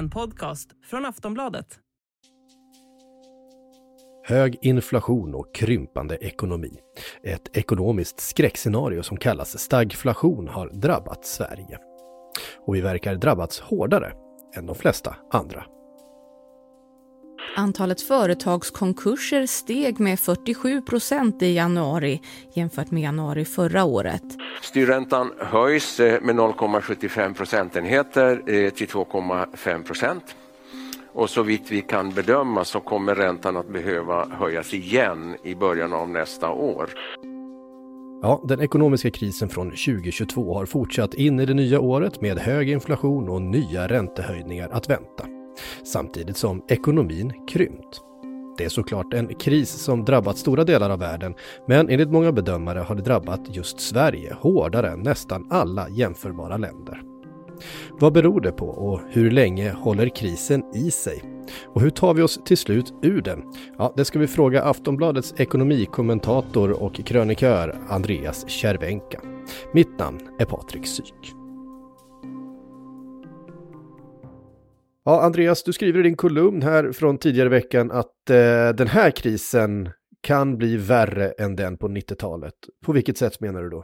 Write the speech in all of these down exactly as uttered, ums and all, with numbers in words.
En podcast från Aftonbladet. Hög inflation och krympande ekonomi. Ett ekonomiskt skräckscenario som kallas stagflation har drabbat Sverige. Och vi verkar drabbats hårdare än de flesta andra. Antalet företagskonkurser steg med fyrtiosju procent i januari jämfört med januari förra året. Styrräntan höjs med noll komma sjuttiofem procentenheter till två komma fem procent. Och så vitt vi kan bedöma så kommer räntan att behöva höjas igen i början av nästa år. Ja, den ekonomiska krisen från tjugohundratjugotvå har fortsatt in i det nya året med hög inflation och nya räntehöjningar att vänta. Samtidigt som ekonomin krympt. Det är såklart en kris som drabbat stora delar av världen, men enligt många bedömare har det drabbat just Sverige hårdare än nästan alla jämförbara länder. Vad beror det på och hur länge håller krisen i sig? Och hur tar vi oss till slut ur den? Ja, det ska vi fråga Aftonbladets ekonomikommentator och krönikör Andreas Cervenka. Mitt namn är Patrik Syk. Ja, Andreas, du skriver i din kolumn här från tidigare veckan att eh, den här krisen kan bli värre än den på nittiotalet. På vilket sätt menar du då?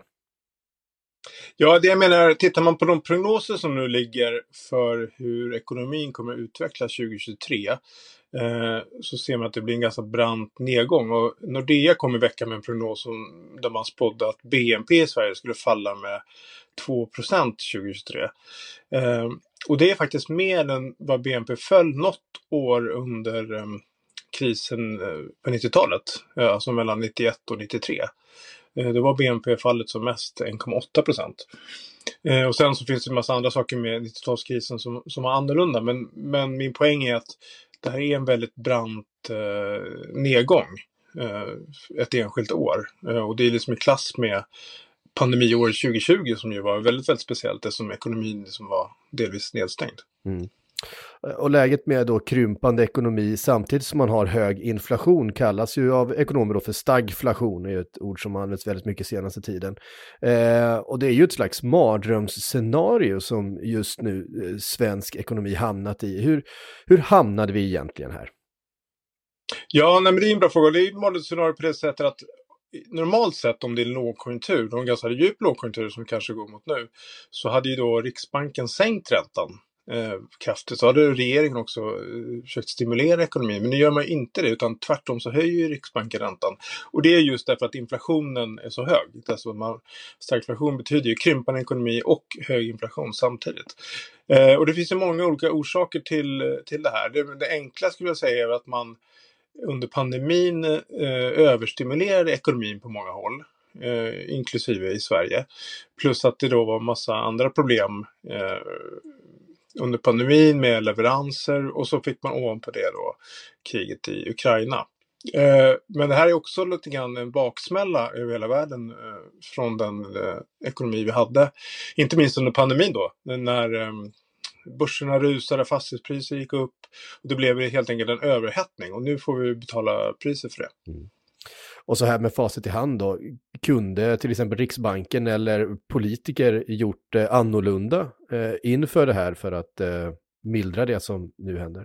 Ja, det jag menar, tittar man på de prognoser som nu ligger för hur ekonomin kommer att utvecklas tjugohundratjugotre eh, så ser man att det blir en ganska brant nedgång. Och Nordea kom i veckan med en prognos som, där man spådde att B N P i Sverige skulle falla med två procent tjugohundratjugotre. Eh, och det är faktiskt mer än vad B N P föll något år under eh, krisen eh, på nittiotalet, eh, alltså mellan nittioett och nittiotre. Det var B N P-fallet som mest en komma åtta procent. Eh, och sen så finns det en massa andra saker med nittiotalskrisen som, som var annorlunda. Men, men min poäng är att det här är en väldigt brant eh, nedgång. Eh, ett enskilt år. Eh, och det är liksom i klass med pandemiåret tjugohundratjugo som ju var väldigt, väldigt speciellt. Eftersom ekonomin liksom var delvis nedstängd. Mm. Och läget med då krympande ekonomi samtidigt som man har hög inflation kallas ju av ekonomer då för stagflation. Det är ett ord som används väldigt mycket senaste tiden. Eh, och det är ju ett slags mardrömsscenario som just nu eh, svensk ekonomi hamnat i. Hur, hur hamnade vi egentligen här? Ja, nej, men det är en bra fråga. Det är ett mardrömsscenario på det sättet att normalt sett om det är lågkonjunktur, de ganska djup lågkonjunktur som kanske går mot nu, så hade ju då Riksbanken sänkt räntan Eh, kraftigt. Så hade regeringen också eh, försökt stimulera ekonomin. Men nu gör man inte det, utan tvärtom så höjer Riksbanken räntan. Och det är just därför att inflationen är så hög. Alltså man, stagflation betyder ju krympande ekonomi och hög inflation samtidigt. Eh, och det finns ju många olika orsaker till, till det här. Det, det enkla skulle jag säga är att man under pandemin eh, överstimulerade ekonomin på många håll. Eh, inklusive i Sverige. Plus att det då var massa andra problem eh, under pandemin med leveranser, och så fick man ovanpå det då kriget i Ukraina. Eh, men det här är också lite grann en baksmälla över hela världen eh, från den eh, ekonomi vi hade. Inte minst under pandemin då, när eh, börserna rusade, fastighetspriser gick upp och det blev helt enkelt en överhettning, och nu får vi betala priser för det. Mm. Och så här med facit i hand då, kunde till exempel Riksbanken eller politiker gjort eh, annorlunda eh, inför det här för att eh, mildra det som nu händer?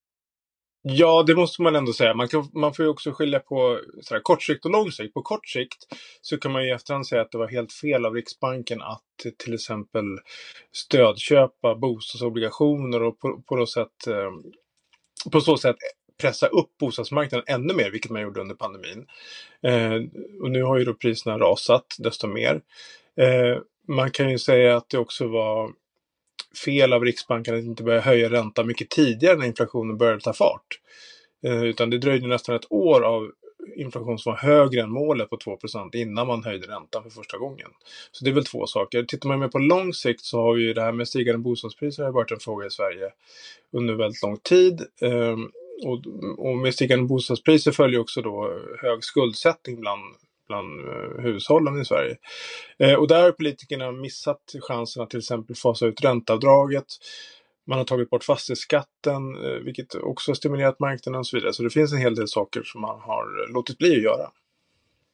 Ja, det måste man ändå säga. Man, kan, man får ju också skilja på sådär, kort sikt och lång sikt. På kort sikt så kan man ju efterhand säga att det var helt fel av Riksbanken att till exempel stödköpa bostadsobligationer och på, på, sätt, eh, på så sätt pressa upp bostadsmarknaden ännu mer, vilket man gjorde under pandemin. Eh, och nu har ju då priserna rasat desto mer. Eh, man kan ju säga att det också var fel av Riksbanken att inte börja höja ränta mycket tidigare när inflationen började ta fart. Eh, utan det dröjde nästan ett år av inflation som var högre än målet på två procent innan man höjde räntan för första gången. Så det är väl två saker. Tittar man med på lång sikt så har vi ju det här med stigande bostadspriser har varit en fråga i Sverige under väldigt lång tid. Eh, Och, och med stigande bostadspriser följer också då hög skuldsättning bland, bland uh, hushållen i Sverige. Eh, och där har politikerna missat chansen att till exempel fasa ut ränteavdraget. Man har tagit bort fastighetsskatten, eh, vilket också har stimulerat marknaden och så vidare. Så det finns en hel del saker som man har låtit bli att göra.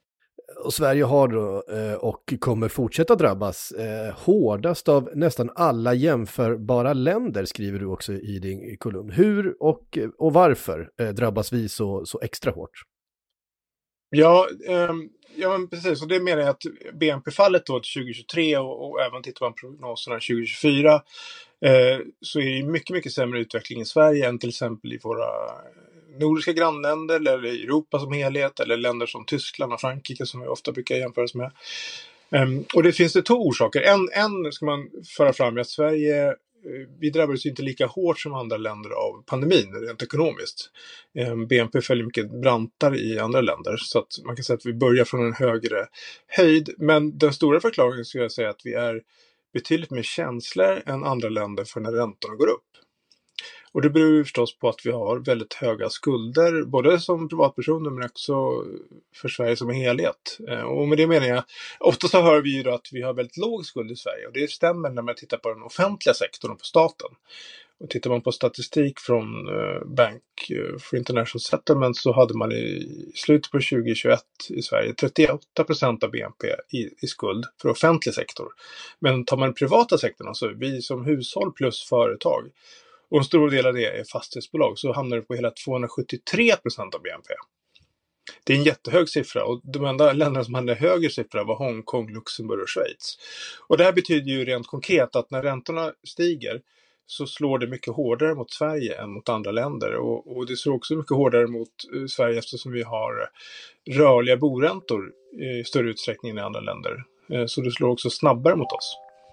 Och Sverige har då, eh, och kommer fortsätta drabbas eh, hårdast av nästan alla jämförbara länder, skriver du också i din kolumn. Hur och, och varför eh, drabbas vi så, så extra hårt? Ja, eh, ja men precis. Och det menar jag att B N P-fallet då tjugo tjugotre och, och även tittar man på prognoserna tjugo tjugofyra eh, så är det mycket, mycket sämre utveckling i Sverige än till exempel i våra nordiska grannländer eller i Europa som helhet eller länder som Tyskland och Frankrike som vi ofta brukar jämföras med. Um, och det finns det två orsaker. En, en ska man föra fram är att Sverige, vi drabbades inte lika hårt som andra länder av pandemin rent ekonomiskt. Um, B N P följer mycket brantare i andra länder så att man kan säga att vi börjar från en högre höjd. Men den stora förklaringen skulle jag säga att vi är betydligt mer känsliga än andra länder för när räntorna går upp. Och det beror ju förstås på att vi har väldigt höga skulder, både som privatpersoner men också för Sverige som helhet. Och med det menar jag, ofta så hör vi ju då att vi har väldigt låg skuld i Sverige. Och det stämmer när man tittar på den offentliga sektorn och på staten. Och tittar man på statistik från Bank for International Settlement så hade man i slutet på tjugo tjugoett i Sverige trettioåtta procent av B N P i, i skuld för offentlig sektor. Men tar man den privata sektorn, alltså vi som hushåll plus företag, och en stor del av det är fastighetsbolag, så hamnar det på hela tvåhundrasjuttiotre procent av B N P. Det är en jättehög siffra och de enda länderna som hade högre siffra var Hongkong, Luxemburg och Schweiz. Och det här betyder ju rent konkret att när räntorna stiger så slår det mycket hårdare mot Sverige än mot andra länder. Och, och det slår också mycket hårdare mot Sverige eftersom vi har rörliga boräntor i större utsträckning än i andra länder. Så det slår också snabbare mot oss.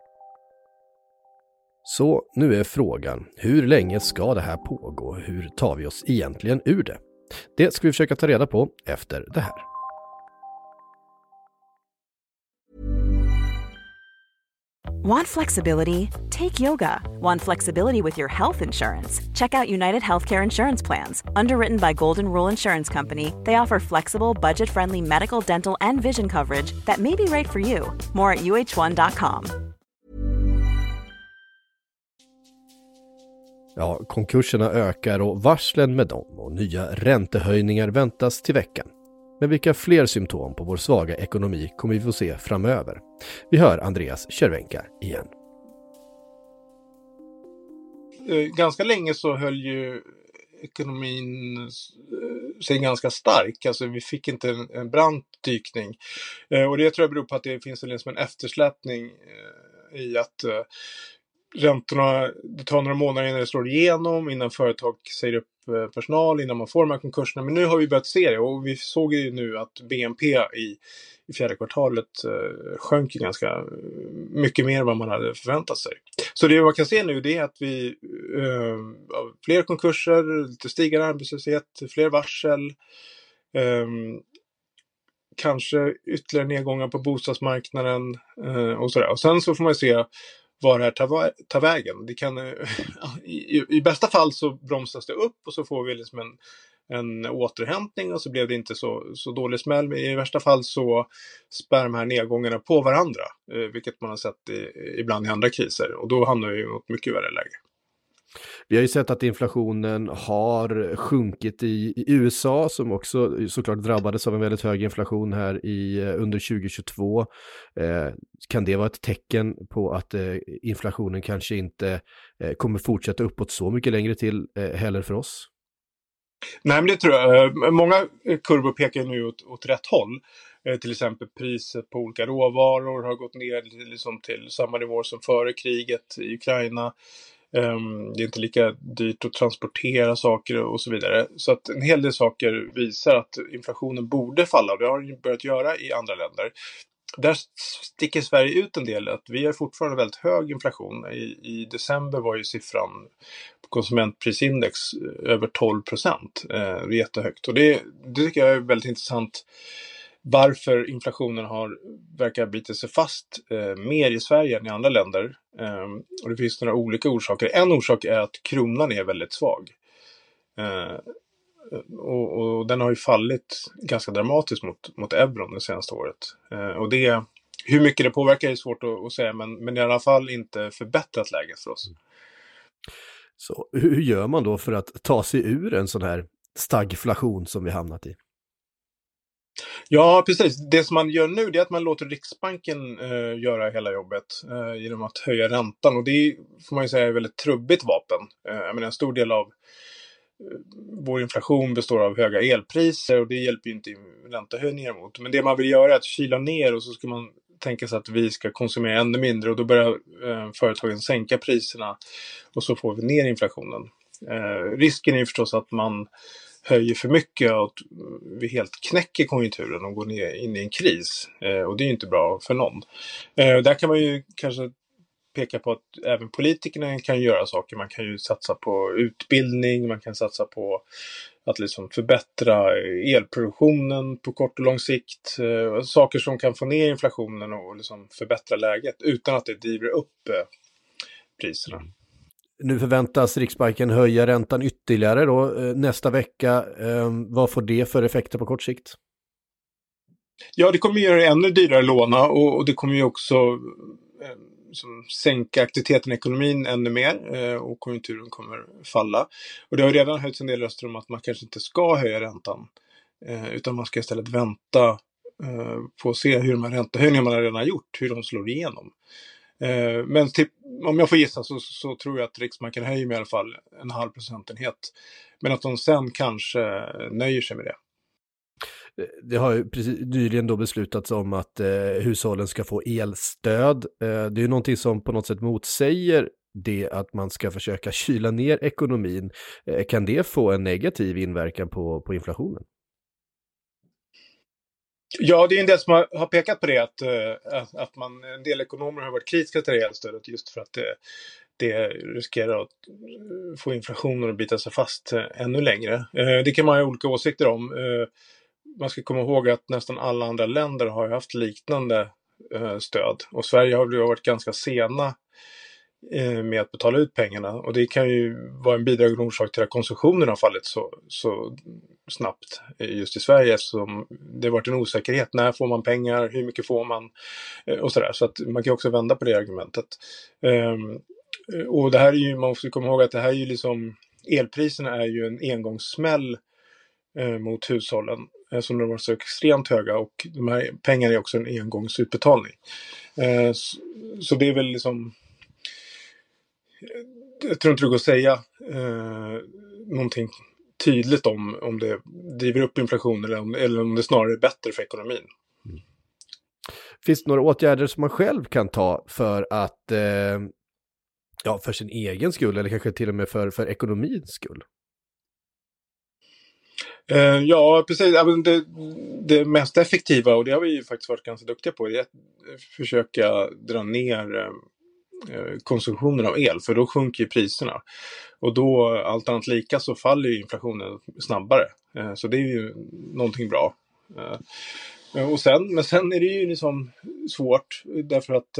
Så nu är frågan, hur länge ska det här pågå? Hur tar vi oss egentligen ur det? Det ska vi försöka ta reda på efter det här. Want flexibility? Take yoga. Want flexibility with your health insurance? Check out United Healthcare Insurance Plans. Underwritten by Golden Rule Insurance Company, they offer flexible, budget-friendly medical, dental, and vision coverage that may be right for you. More at U H one dot com. Ja, konkurserna ökar och varslen med dem och nya räntehöjningar väntas till veckan. Men vilka fler symptom på vår svaga ekonomi kommer vi få se framöver? Vi hör Andreas Cervenka igen. Ganska länge så höll ju ekonomin sig ganska stark. Alltså vi fick inte en, en brant dykning. Och det tror jag beror på att det finns en, liksom en eftersläpning i att räntorna, det tar några månader innan det slår igenom, innan företag säger upp personal, innan man får de här konkurserna. Men nu har vi börjat se det och vi såg ju nu att B N P i, i fjärde kvartalet eh, sjönk ganska mycket mer än vad man hade förväntat sig. Så det man kan se nu det är att vi eh, fler konkurser, lite stigande arbetslöshet, fler varsel, eh, kanske ytterligare nedgångar på bostadsmarknaden eh, och sådär. Och sen så får man se var det här tar, tar vägen. Det kan, i, I bästa fall så bromsas det upp och så får vi liksom en, en återhämtning och så blev det inte så, så dålig smäll. Men i värsta fall så spär de här nedgångarna på varandra, eh, vilket man har sett i, ibland i andra kriser. Och då hamnar vi i något mycket värre läge. Vi har ju sett att inflationen har sjunkit i, i U S A som också såklart drabbades av en väldigt hög inflation här i, under tjugo tjugotvå. Eh, kan det vara ett tecken på att eh, inflationen kanske inte eh, kommer fortsätta uppåt så mycket längre till eh, heller för oss? Nej, men det tror jag. Många kurvor pekar nu åt, åt rätt håll. Eh, till exempel priset på olika råvaror har gått ner liksom till samma nivå som före kriget i Ukraina. Um, det är inte lika dyrt att transportera saker och så vidare. Så att en hel del saker visar att inflationen borde falla och det har den börjat göra i andra länder. Där sticker Sverige ut en del att vi har fortfarande väldigt hög inflation. I, i december var ju siffran på konsumentprisindex över tolv procent. Eh, det är jättehögt och det, det tycker jag är väldigt intressant. Varför inflationen har verkar bita sig fast eh, mer i Sverige än i andra länder. Eh, och det finns några olika orsaker. En orsak är att kronan är väldigt svag. Eh, och, och den har ju fallit ganska dramatiskt mot, mot euron det senaste året. Eh, och det, hur mycket det påverkar är svårt att, att säga. Men, men i alla fall inte förbättrat läget för oss. Så hur gör man då för att ta sig ur en sån här stagflation som vi hamnat i? Ja, precis. Det som man gör nu är att man låter Riksbanken eh, göra hela jobbet eh, genom att höja räntan. Och det är, får man ju säga, är ett väldigt trubbigt vapen. Eh, jag menar, en stor del av eh, vår inflation består av höga elpriser och det hjälper ju inte räntehöjningar mot. Men det man vill göra är att kyla ner och så ska man tänka sig att vi ska konsumera ännu mindre och då börjar eh, företagen sänka priserna och så får vi ner inflationen. Eh, risken är ju förstås att man höjer för mycket och att vi helt knäcker konjunkturen och går ner in i en kris. Eh, och det är ju inte bra för någon. Eh, där kan man ju kanske peka på att även politikerna kan göra saker. Man kan ju satsa på utbildning, man kan satsa på att liksom förbättra elproduktionen på kort och lång sikt. Eh, saker som kan få ner inflationen och liksom förbättra läget utan att det driver upp eh, priserna. Nu förväntas Riksbanken höja räntan ytterligare då, nästa vecka. Vad får det för effekter på kort sikt? Ja, det kommer göra det ännu dyrare att låna och, och det kommer ju också eh, som sänka aktiviteten i ekonomin ännu mer eh, och konjunkturen kommer falla. Och det har redan höjts en del röster om att man kanske inte ska höja räntan eh, utan man ska istället vänta eh, på att se hur de här räntehöjningarna man redan har gjort, hur de slår igenom. Men typ, om jag får gissa så, så tror jag att Riksbanken höjer med i alla fall en halv procentenhet. Men att de sen kanske nöjer sig med det. Det har ju precis nyligen då beslutats om att eh, hushållen ska få elstöd. Eh, det är ju någonting som på något sätt motsäger det att man ska försöka kyla ner ekonomin. Eh, kan det få en negativ inverkan på, på inflationen? Ja, det är en del som har, har pekat på det att, att, att man, en del ekonomer har varit kritiska till det elstödet just för att det, det riskerar att få inflationen att bita sig fast ännu längre. Det kan man ha olika åsikter om. Man ska komma ihåg att nästan alla andra länder har haft liknande stöd och Sverige har varit ganska sena med att betala ut pengarna och det kan ju vara en bidragande orsak till att konsumtionen har fallit så, så snabbt just i Sverige eftersom det har varit en osäkerhet. När får man pengar? Hur mycket får man? Och sådär. Så att man kan också vända på det argumentet. Um, och det här är ju, man måste komma ihåg att det här är ju liksom, elpriserna är ju en engångssmäll uh, mot hushållen som de var så extremt höga och de här pengarna är också en engångsutbetalning. Uh, så, så det är väl liksom jag tror inte det går att säga eh, någonting tydligt om, om det driver upp inflationen eller om, eller om det snarare är bättre för ekonomin. Mm. Finns det några åtgärder som man själv kan ta för att eh, ja, för sin egen skull eller kanske till och med för, för ekonomins skull? Eh, ja, precis. Det, det mest effektiva, och det har vi ju faktiskt varit ganska duktiga på, är att försöka dra ner eh, konsumtionen av el, för då sjunker ju priserna och då allt annat lika så faller ju inflationen snabbare, så det är ju någonting bra. Och sen, men sen är det ju liksom svårt därför att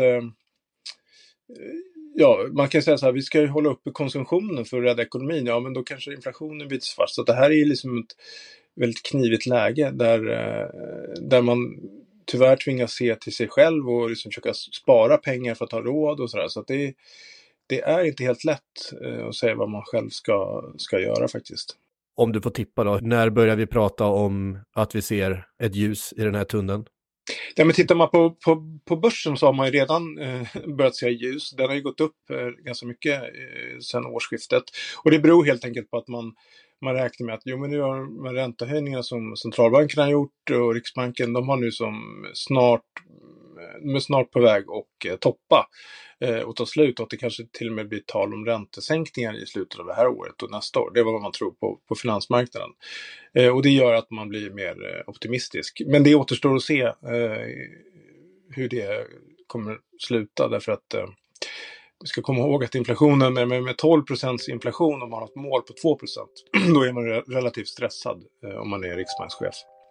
ja, man kan säga så här, vi ska ju hålla uppe konsumtionen för att rädda ekonomin, ja men då kanske inflationen bits fast, så det här är ju liksom ett väldigt knivigt läge där, där man tyvärr tvingas se till sig själv och liksom försöka spara pengar för att ha råd och sådär. Så att det, det är inte helt lätt eh, att säga vad man själv ska, ska göra faktiskt. Om du får tippa då, när börjar vi prata om att vi ser ett ljus i den här tunneln? Ja, men tittar man på, på, på börsen så har man ju redan eh, börjat se ljus. Den har ju gått upp eh, ganska mycket eh, sedan årsskiftet. Och det beror helt enkelt på att man Man räknar med att jo, men nu har de räntehöjningar som centralbanken har gjort och Riksbanken, de har nu som snart, de är snart på väg och eh, toppa eh, och ta slut, och att det kanske till och med blir tal om räntesänkningar i slutet av det här året och nästa år. Det är vad man tror på, på finansmarknaden. Eh, och det gör att man blir mer eh, optimistisk. Men det återstår att se eh, hur det kommer sluta, därför att eh, vi ska komma ihåg att inflationen med, med, med tolv procents inflation, om man har ett mål på två procent, då är man re- relativt stressad eh, om man är riksbankschef.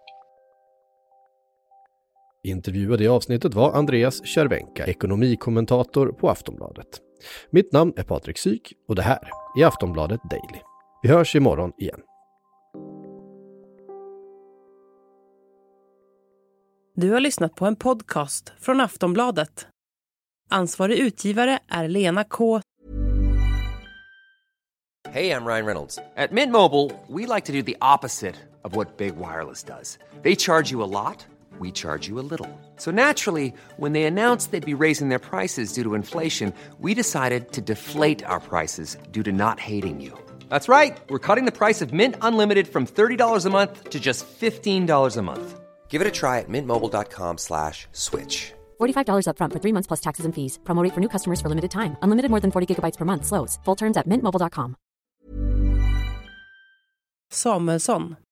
Intervjuade i avsnittet var Andreas Cervenka, ekonomikommentator på Aftonbladet. Mitt namn är Patrik Syk och det här är Aftonbladet Daily. Vi hörs imorgon igen. Du har lyssnat på en podcast från Aftonbladet. Ansvarig utgivare är Lena K. Hey, I'm Ryan Reynolds. At Mint Mobile, we like to do the opposite of what Big Wireless does. They charge you a lot, we charge you a little. So naturally, when they announced they'd be raising their prices due to inflation, we decided to deflate our prices due to not hating you. That's right. We're cutting the price of Mint Unlimited from thirty dollars a month to just fifteen dollars a month. Give it a try at mintmobile.com slash switch. forty-five dollars up front for three months plus taxes and fees. Promo rate for new customers for limited time. Unlimited more than forty gigabytes per month. Slows full terms at mint mobile dot com. Samuelsson,